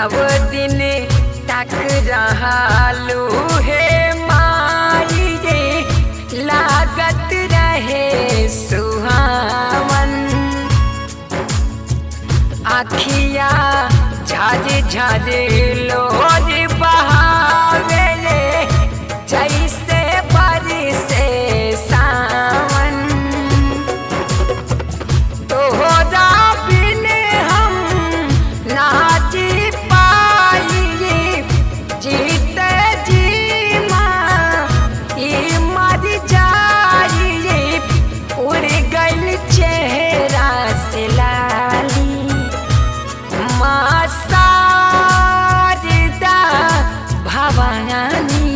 नव दिन तक रहलू हे माई रे लागत रहे सुहावन। आखिया झाज झाज लोज बहावे रे जैसे बरसे सावन। तोहरा बिन हम ना जी पाई जीते जी माँ ई मर जाई। उड़ गइल चेहरा से लाली माँ शारदा भवानी।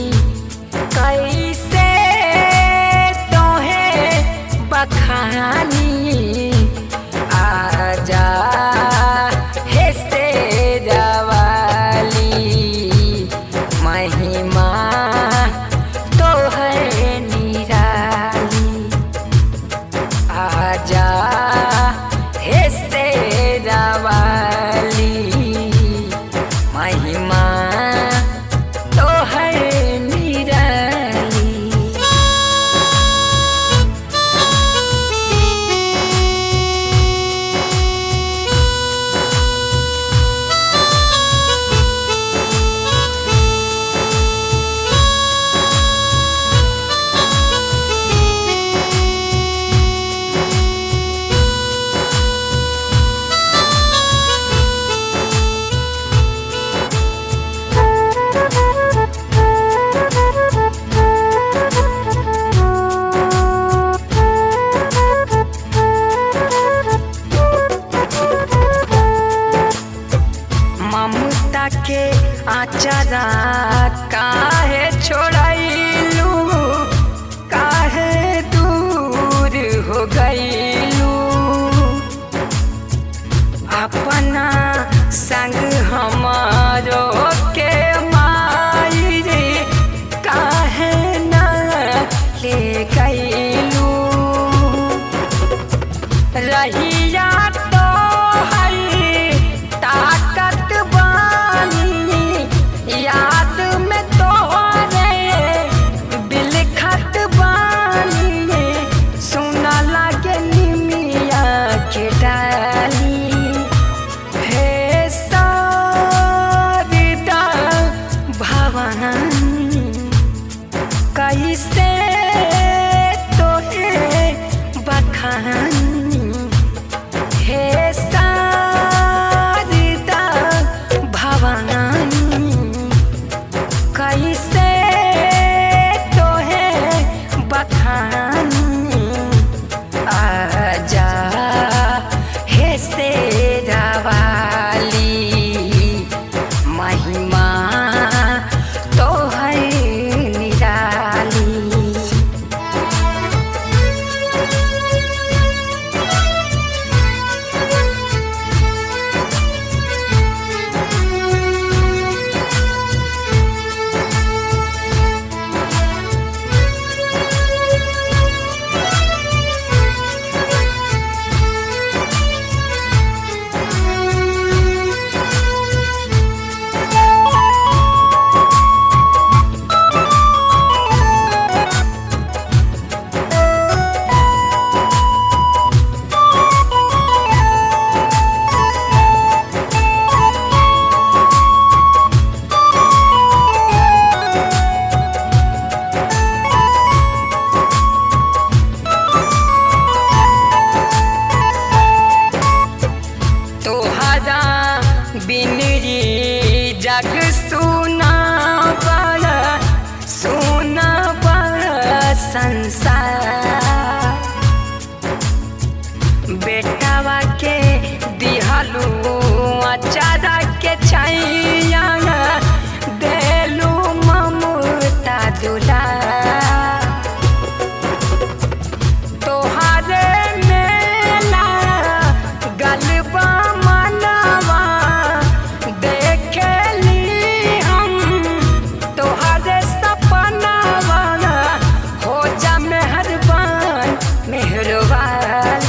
कैसे तोहे बखानी आजा हे शेरा वाली। महिमा तोहर निराली आजा हे शेरा वाली। महिमा तोहर निराली। ममता के आचारा काहे छोड़लू काहे दूर हो गईलू। अपना संग हमारो के माई रे काहे ना ले गईलू। रहिया तो है ताकत बानी याद में तोहरे बिलखत बानी। सुना लागे निमिया के डाली हे शारदा भवानी। कैसे तोहे बखानी हे शारदा भवानी। कैसे तोहे बखानी आजा हे शेरा वाली। महिमा तोहर निराली। तोहरा बिन रे जग सुना बड़ा संसार। बेटावा के दिहलू अचारा के छैया देलू ममता दुला। तोहरे मेला गलबा मनवा देखेली हम तोहरे सपनावा। हो जा मेहरबान मेहरबान